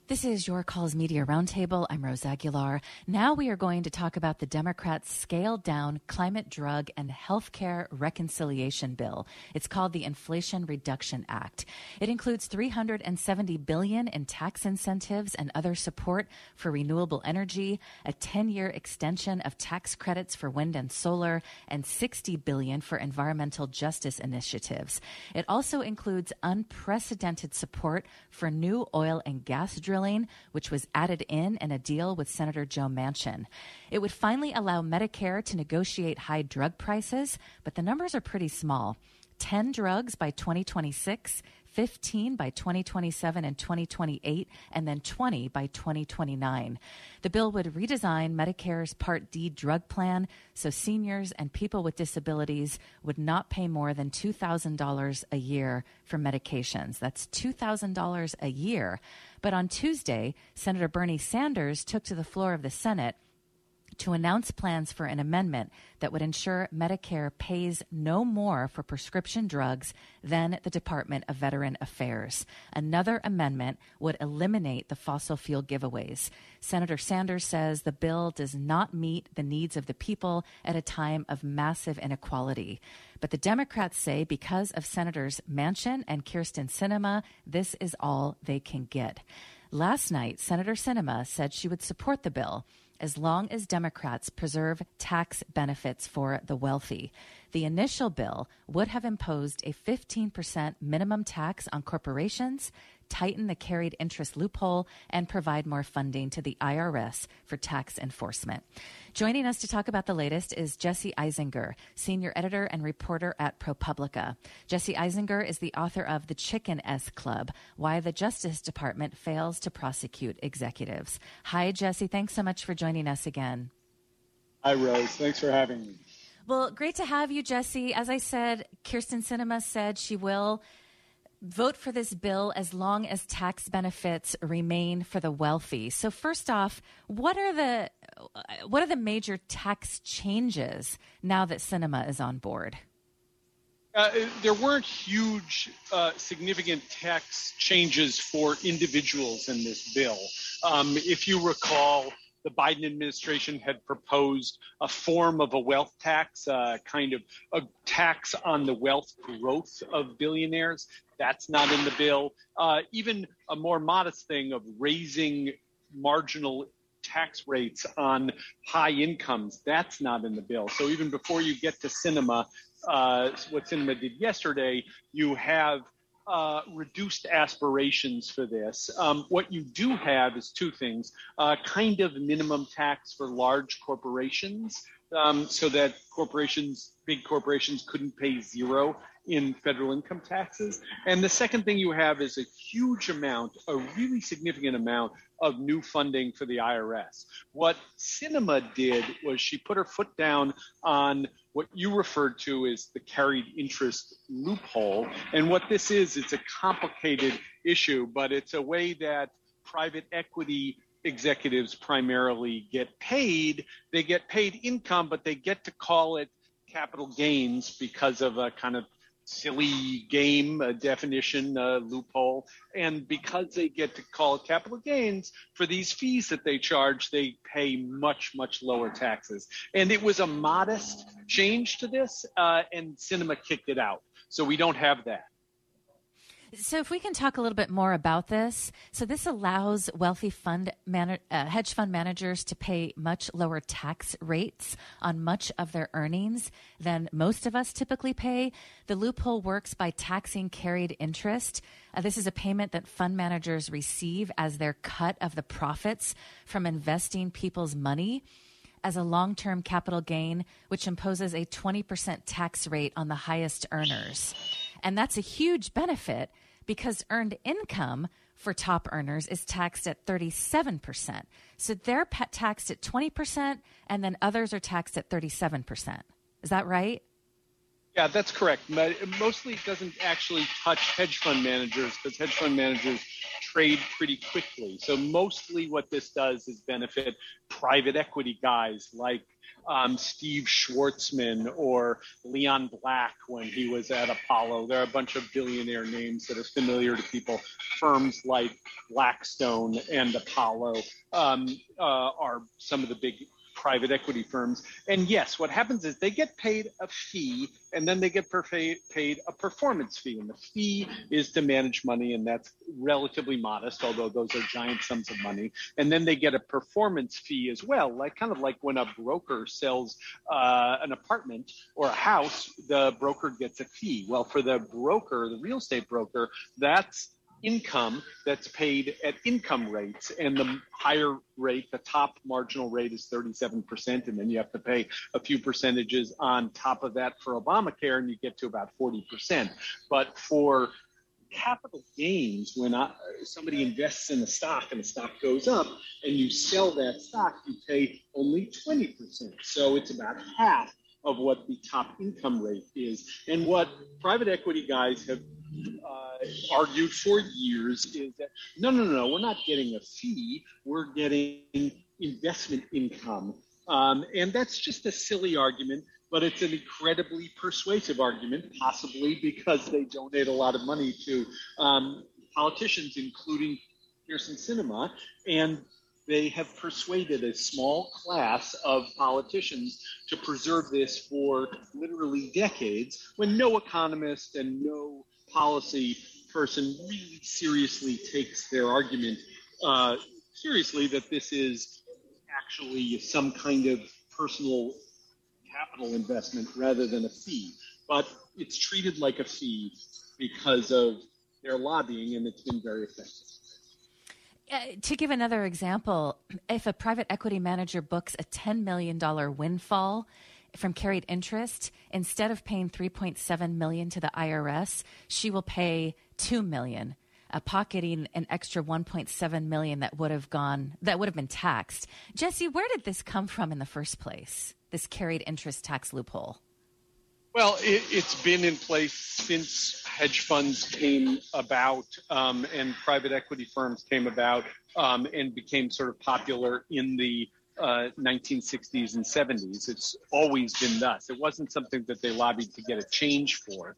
This is Your Calls Media Roundtable. I'm Rose Aguilar. Now we are going to talk about the Democrats' scaled-down climate, drug, and healthcare reconciliation bill. It's called the Inflation Reduction Act. It includes $370 billion in tax incentives and other support for renewable energy, a 10-year extension of tax credits for wind and solar, and $60 billion for environmental justice initiatives. It also includes unprecedented support for new oil and gas drilling, which was added in a deal with Senator Joe Manchin. It would finally allow Medicare to negotiate high drug prices, but the numbers are pretty small. 10 drugs by 2026, 15 by 2027 and 2028, and then 20 by 2029. The bill would redesign Medicare's Part D drug plan so seniors and people with disabilities would not pay more than $2,000 a year for medications. That's $2,000 a year. But on Tuesday, Senator Bernie Sanders took to the floor of the Senate to announce plans for an amendment that would ensure Medicare pays no more for prescription drugs than the Department of Veteran Affairs. Another amendment would eliminate the fossil fuel giveaways. Senator Sanders says the bill does not meet the needs of the people at a time of massive inequality. But the Democrats say because of Senators Manchin and Kyrsten Sinema, this is all they can get. Last night, Senator Sinema said she would support the bill as long as Democrats preserve tax benefits for the wealthy. The initial bill would have imposed a 15% minimum tax on corporations, tighten the carried interest loophole, and provide more funding to the IRS for tax enforcement. Joining us to talk about the latest is Jesse Eisinger, senior editor and reporter at ProPublica. Jesse Eisinger is the author of The Chicken S Club, Why the Justice Department Fails to Prosecute Executives. Hi, Jesse. Thanks so much for joining us again. Hi, Rose. Thanks for having me. Well, great to have you, Jesse. As I said, Kyrsten Sinema said she will vote for this bill as long as tax benefits remain for the wealthy. So first off, what are the major tax changes now that Sinema is on board? There weren't huge, significant tax changes for individuals in this bill. If you recall, the Biden administration had proposed a form of a wealth tax, kind of a tax on the wealth growth of billionaires. That's not in the bill. Even a more modest thing of raising marginal tax rates on high incomes, that's not in the bill. So even before you get to Sinema, what Sinema did yesterday, you have reduced aspirations for this. What you do have is two things, kind of minimum tax for large corporations, so that big corporations couldn't pay zero in federal income taxes. And the second thing you have is a huge amount, a really significant amount of new funding for the IRS. What Sinema did was she put her foot down on what you referred to as the carried interest loophole. And what this is, it's a complicated issue, but it's a way that private equity executives primarily get paid. They get paid income, but they get to call it capital gains because of a kind of silly game definition loophole. And because they get to call it capital gains, for these fees that they charge, they pay much, much lower taxes. And it was a modest change to this, and Sinema kicked it out. So we don't have that. So if we can talk a little bit more about this. So this allows wealthy hedge fund managers to pay much lower tax rates on much of their earnings than most of us typically pay. The loophole works by taxing carried interest. This is a payment that fund managers receive as their cut of the profits from investing people's money as a long-term capital gain, which imposes a 20% tax rate on the highest earners. And that's a huge benefit because earned income for top earners is taxed at 37%. So they're taxed at 20%, and then others are taxed at 37%. Is that right? Yeah, that's correct. Mostly it doesn't actually touch hedge fund managers because hedge fund managers trade pretty quickly. So mostly what this does is benefit private equity guys like Steve Schwartzman or Leon Black when he was at Apollo. There are a bunch of billionaire names that are familiar to people. Firms like Blackstone and Apollo are some of the big private equity firms. And yes, what happens is they get paid a fee, and then they get paid a performance fee. And the fee is to manage money, and that's relatively modest, although those are giant sums of money. And then they get a performance fee as well, kind of like when a broker sells an apartment or a house, the broker gets a fee. Well, for the broker, the real estate broker, that's income that's paid at income rates, and the higher rate, the top marginal rate, is 37%, and then you have to pay a few percentages on top of that for Obamacare, and you get to about 40%. But for capital gains, when somebody invests in a stock and the stock goes up and you sell that stock, you pay only 20%. So it's about half of what the top income rate is. And what private equity guys have argued for years is that no, we're not getting a fee, we're getting investment income. And that's just a silly argument, but it's an incredibly persuasive argument, possibly because they donate a lot of money to politicians, including Kyrsten Sinema, and they have persuaded a small class of politicians to preserve this for literally decades, when no economist and no policy person really seriously takes their argument seriously, that this is actually some kind of personal capital investment rather than a fee. But it's treated like a fee because of their lobbying, and it's been very effective. To give another example, if a private equity manager books a $10 million windfall from carried interest, instead of paying $3.7 million to the IRS, she will pay $2 million, pocketing an extra $1.7 million that would have been taxed. Jesse, where did this come from in the first place, this carried interest tax loophole? Well, it's been in place since hedge funds came about and private equity firms came about and became sort of popular in the 1960s and 70s. It's always been thus. It wasn't something that they lobbied to get a change for.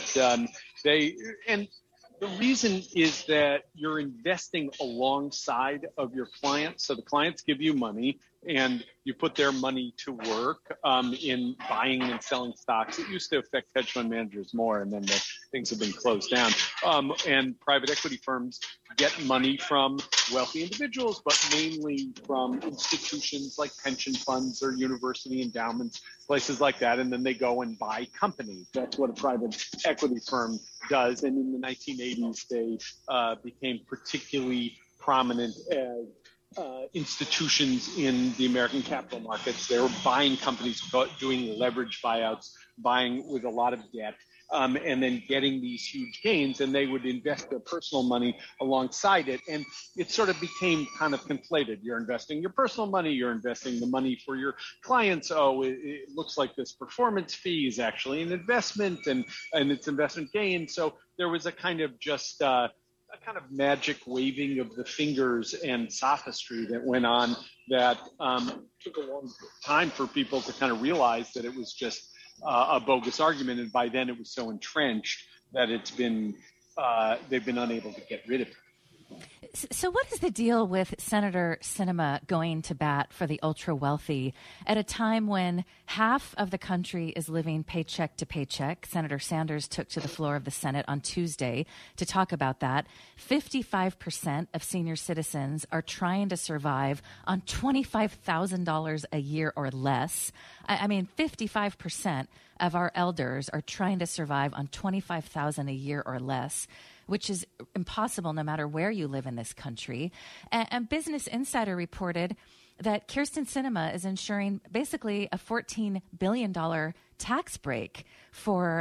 The reason is that you're investing alongside of your clients. So the clients give you money, and you put their money to work in buying and selling stocks. It used to affect hedge fund managers more, and then things have been closed down. And private equity firms get money from wealthy individuals, but mainly from institutions like pension funds or university endowments, places like that. And then they go and buy companies. That's what a private equity firm does. And in the 1980s, they became particularly prominent as institutions in the American capital markets. They were buying companies, doing leverage buyouts, buying with a lot of debt, and then getting these huge gains, and they would invest their personal money alongside it. And it sort of became kind of conflated. You're investing your personal money, you're investing the money for your clients. Oh, it looks like this performance fee is actually an investment, and it's investment gain. So there was a kind of just a kind of magic waving of the fingers and sophistry that went on that took a long time for people to kind of realize that it was just a bogus argument. And by then it was so entrenched that they've been unable to get rid of it. So what is the deal with Senator Sinema going to bat for the ultra-wealthy at a time when half of the country is living paycheck to paycheck? Senator Sanders took to the floor of the Senate on Tuesday to talk about that. 55% of senior citizens are trying to survive on $25,000 a year or less. I mean, 55% of our elders are trying to survive on $25,000 a year or less, which is impossible no matter where you live in this country. And Business Insider reported that Kyrsten Sinema is ensuring basically a $14 billion tax break for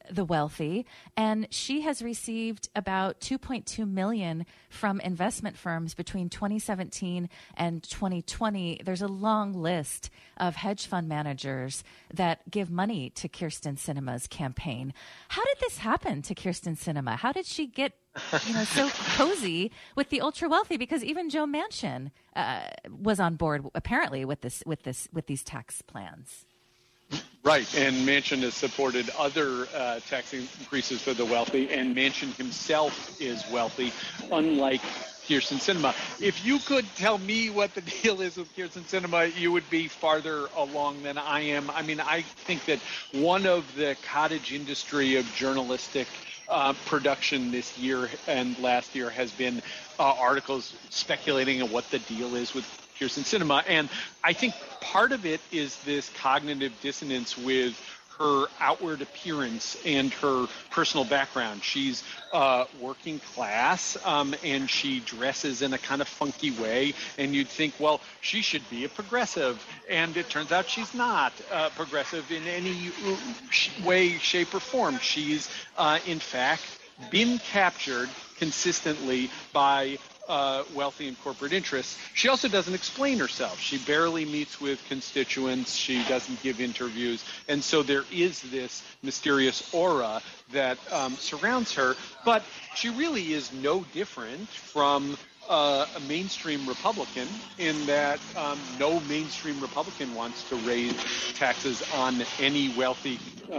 the wealthy, and she has received about $2.2 million from investment firms between 2017 and 2020. There's a long list of hedge fund managers that give money to Kyrsten Sinema's campaign. How did this happen to Kyrsten Sinema? How did she get so cozy with the ultra wealthy? Because even Joe Manchin was on board apparently with these tax plans. Right, and Manchin has supported other tax increases for the wealthy, and Manchin himself is wealthy, unlike Kyrsten Sinema. If you could tell me what the deal is with Kyrsten Sinema, you would be farther along than I am. I mean, I think that one of the cottage industry of journalistic production this year and last year has been articles speculating on what the deal is with Kyrsten Sinema. And I think part of it is this cognitive dissonance with her outward appearance and her personal background. She's working class, and she dresses in a kind of funky way, and you'd think, well, she should be a progressive, and it turns out she's not progressive in any way, shape, or form. She's, in fact, been captured consistently by wealthy and corporate interests. She also doesn't explain herself. She barely meets with constituents. She doesn't give interviews. And so there is this mysterious aura that surrounds her. But she really is no different from a mainstream Republican in that no mainstream Republican wants to raise taxes on any wealthy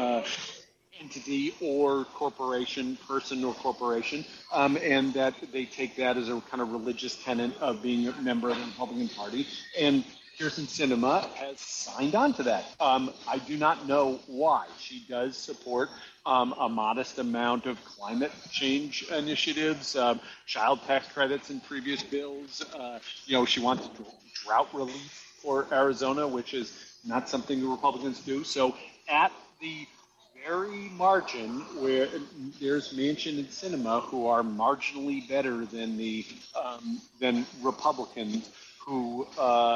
entity or corporation, person or corporation, and that they take that as a kind of religious tenet of being a member of the Republican Party. And Kyrsten Sinema has signed on to that. I do not know why. She does support a modest amount of climate change initiatives, child tax credits in previous bills. She wants drought relief for Arizona, which is not something the Republicans do. So at the very margin where there's Manchin and Sinema, who are marginally better than than Republicans who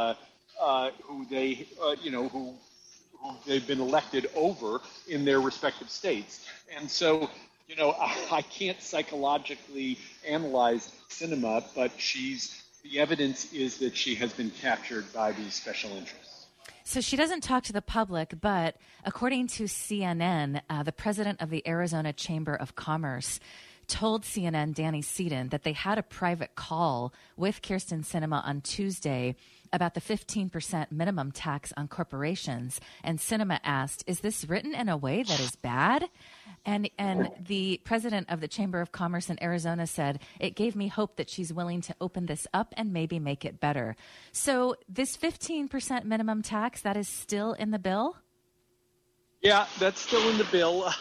they've been elected over in their respective states. And so, I can't psychologically analyze Sinema, but the evidence is that she has been captured by these special interests. So she doesn't talk to the public, but according to CNN, the president of the Arizona Chamber of Commerce told CNN, Danny Seaton, that they had a private call with Kyrsten Sinema on Tuesday about the 15% minimum tax on corporations. And Sinema asked, is this written in a way that is bad? And the president of the Chamber of Commerce in Arizona said, it gave me hope that she's willing to open this up and maybe make it better. So this 15% minimum tax, that is still in the bill? Yeah, that's still in the bill.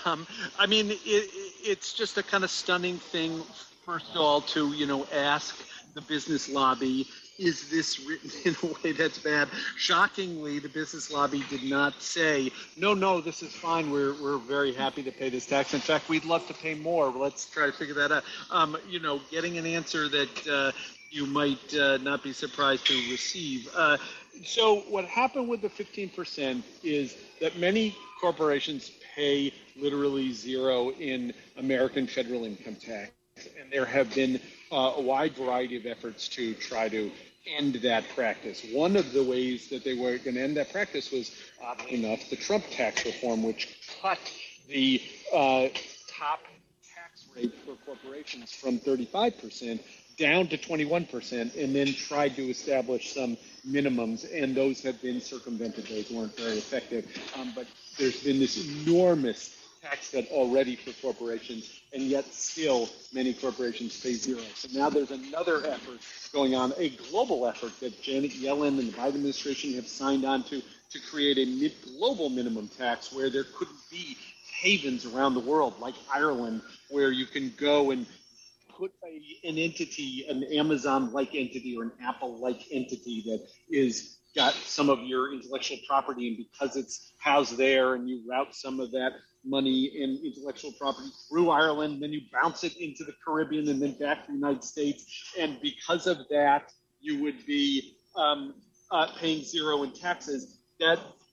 It's just a kind of stunning thing, first of all, to, ask the business lobby, is this written in a way that's bad? Shockingly, the business lobby did not say, no, this is fine. We're very happy to pay this tax. In fact, we'd love to pay more. Let's try to figure that out. Getting an answer that you might not be surprised to receive. So what happened with the 15% is that many corporations pay literally zero in American federal income tax. And there have been a wide variety of efforts to try to end that practice. One of the ways that they were going to end that practice was, oddly enough, the Trump tax reform, which cut the top tax rate for corporations from 35% down to 21%, and then tried to establish some minimums, and those have been circumvented. Those weren't very effective. But there's been this enormous tax cut already for corporations, and yet still many corporations pay zero. So now there's another effort going on, a global effort that Janet Yellen and the Biden administration have signed on to create a global minimum tax where there couldn't be havens around the world like Ireland, where you can go and put an entity, an Amazon-like entity or an Apple-like entity that is got some of your intellectual property, and because it's housed there and you route some of that money and intellectual property through Ireland, then you bounce it into the Caribbean and then back to the United States. And because of that, you would be paying zero in taxes. That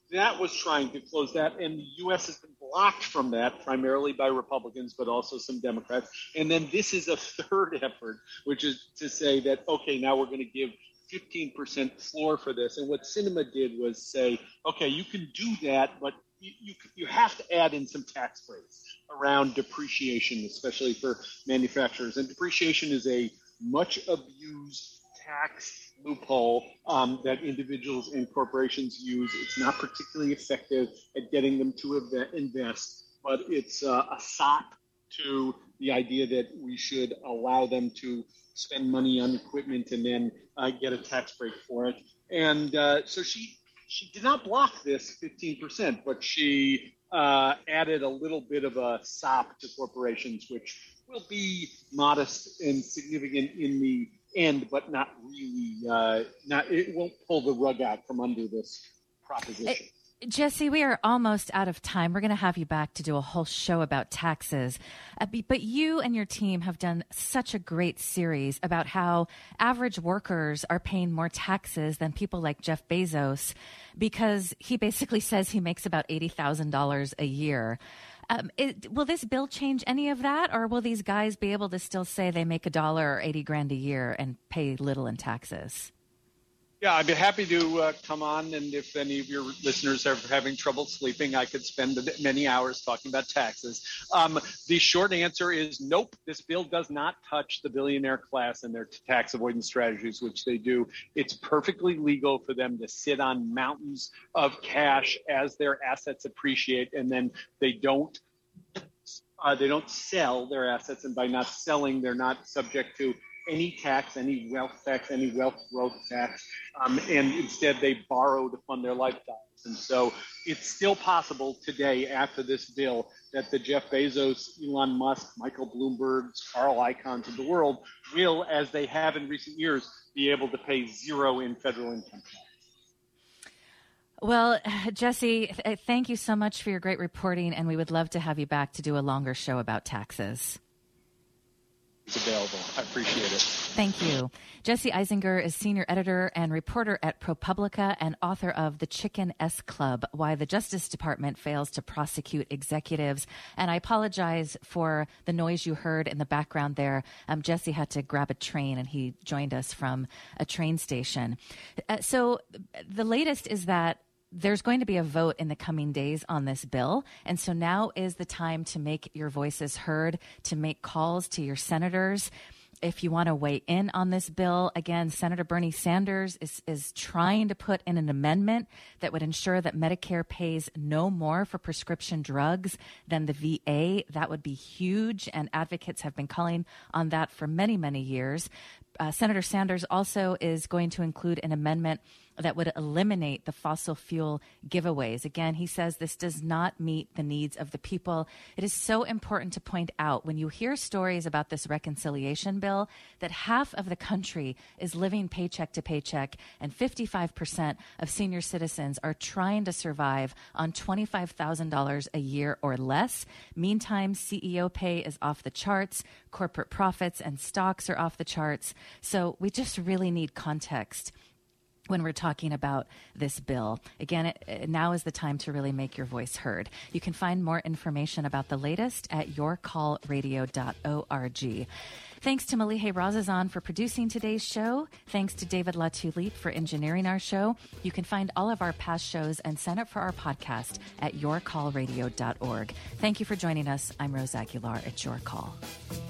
that was trying to close that, and the U.S. has been blocked from that, primarily by Republicans, but also some Democrats. And then this is a third effort, which is to say that, okay, now we're going to give 15% floor for this. And what Sinema did was say, okay, you can do that, but you have to add in some tax breaks around depreciation, especially for manufacturers. And depreciation is a much abused tax loophole that individuals and corporations use. It's not particularly effective at getting them to invest, but it's a sop to the idea that we should allow them to spend money on equipment and then get a tax break for it. And so she did not block this 15%, but she added a little bit of a sop to corporations, which will be modest and significant in the end, but not really, it won't pull the rug out from under this proposition. Jesse, we are almost out of time. We're going to have you back to do a whole show about taxes. But you and your team have done such a great series about how average workers are paying more taxes than people like Jeff Bezos, because he basically says he makes about $80,000 a year. Will this bill change any of that, or will these guys be able to still say they make $1 or $80,000 a year and pay little in taxes? Yeah, I'd be happy to come on, and if any of your listeners are having trouble sleeping, I could spend many hours talking about taxes. The short answer is nope, this bill does not touch the billionaire class and their tax avoidance strategies, which they do. It's perfectly legal for them to sit on mountains of cash as their assets appreciate, and then they don't sell their assets, and by not selling, they're not subject to any tax, any wealth tax, any wealth growth tax, and instead they borrow to fund their lifestyles. And so it's still possible today, after this bill, that the Jeff Bezos, Elon Musk, Michael Bloomberg's, Carl Icahns of the world will, as they have in recent years, be able to pay zero in federal income tax. Well, Jesse, thank you so much for your great reporting, and we would love to have you back to do a longer show about taxes. It's available. I appreciate it. Thank you. Jesse Eisinger is senior editor and reporter at ProPublica and author of The Chicken S Club, Why the Justice Department Fails to Prosecute Executives. And I apologize for the noise you heard in the background there. Jesse had to grab a train, and he joined us from a train station. So the latest is that there's going to be a vote in the coming days on this bill. And so now is the time to make your voices heard, to make calls to your senators. If you want to weigh in on this bill, again, Senator Bernie Sanders is trying to put in an amendment that would ensure that Medicare pays no more for prescription drugs than the VA. That would be huge, and advocates have been calling on that for many, many years. Senator Sanders also is going to include an amendment that would eliminate the fossil fuel giveaways. Again, he says this does not meet the needs of the people. It is so important to point out, when you hear stories about this reconciliation bill, that half of the country is living paycheck to paycheck, and 55% of senior citizens are trying to survive on $25,000 a year or less. Meantime, CEO pay is off the charts. Corporate profits and stocks are off the charts. So we just really need context when we're talking about this bill. Again, now is the time to really make your voice heard. You can find more information about the latest at yourcallradio.org. Thanks to Malihe Razazan for producing today's show. Thanks to David Latulit for engineering our show. You can find all of our past shows and sign up for our podcast at yourcallradio.org. Thank you for joining us. I'm Rose Aguilar at Your Call.